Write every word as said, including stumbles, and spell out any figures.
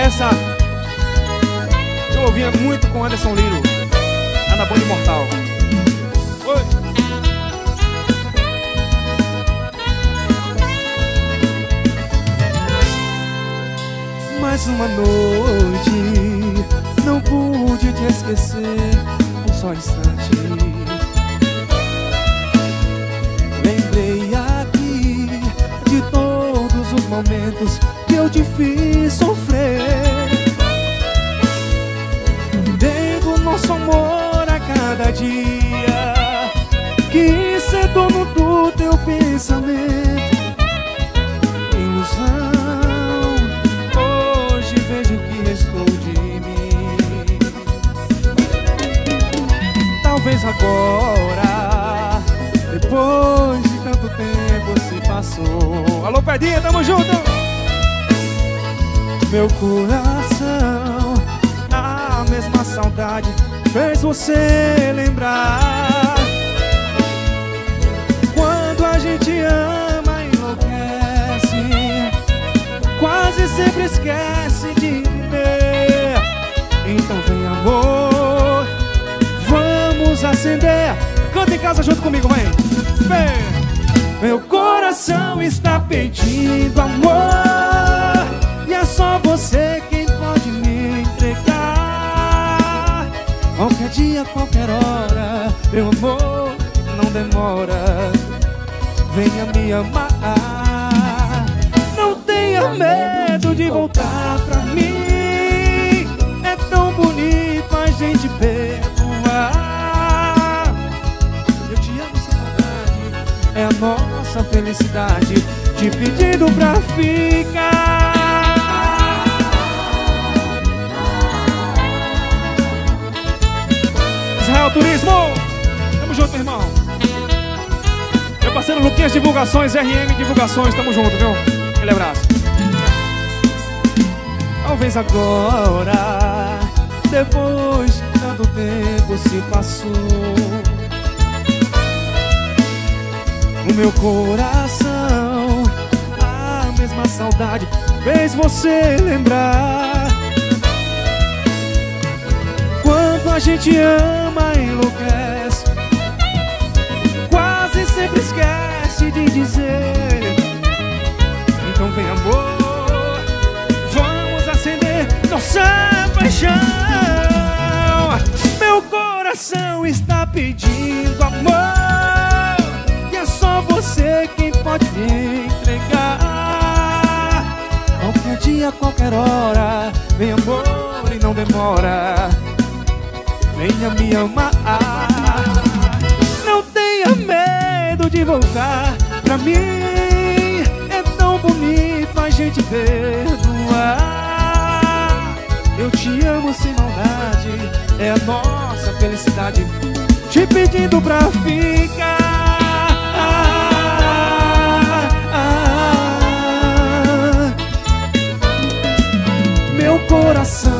essa eu ouvia muito com Anderson Liro, lá na Banda Imortal. Oi. Mais uma noite, não pude te esquecer um só instante. Lembrei aqui de todos os momentos que eu te fiz sofrer. Devo nosso amor a cada dia, que ser dono do teu pensamento. Ilusão, hoje vejo o que restou de mim. Talvez agora, depois de tanto tempo se passou. Alô, Pedinha, tamo junto! Meu coração, a mesma saudade fez você lembrar. Quando a gente ama, enlouquece, quase sempre esquece de viver. Então vem, amor, vamos acender. Canta em casa junto comigo, vem. Vem. Meu coração está pedindo amor, e é só você quem pode me entregar. Qualquer dia, qualquer hora, meu amor, não demora, venha me amar. Não tenha medo de voltar pra mim, é tão bonito a gente perdoar. Eu te amo sem maldade, é a nossa felicidade, te pedindo pra ficar. Israel Turismo, tamo junto, meu irmão. Meu parceiro Luquinhas Divulgações, R M Divulgações, tamo junto, viu? Aquele abraço. Talvez agora, depois de tanto tempo se passou, o meu coração, a mesma saudade fez você lembrar. Quando a gente ama, enlouquece, quase sempre esquece de dizer. Então vem, amor, vamos acender nossa paixão. Meu coração está pedindo amor, e é só você quem pode me entregar. Qualquer dia, qualquer hora, vem, amor, e não demora, venha me amar. Não tenha medo de voltar pra mim, é tão bonito a gente perdoar. Eu te amo sem maldade, é a nossa felicidade, te pedindo pra ficar. Meu coração,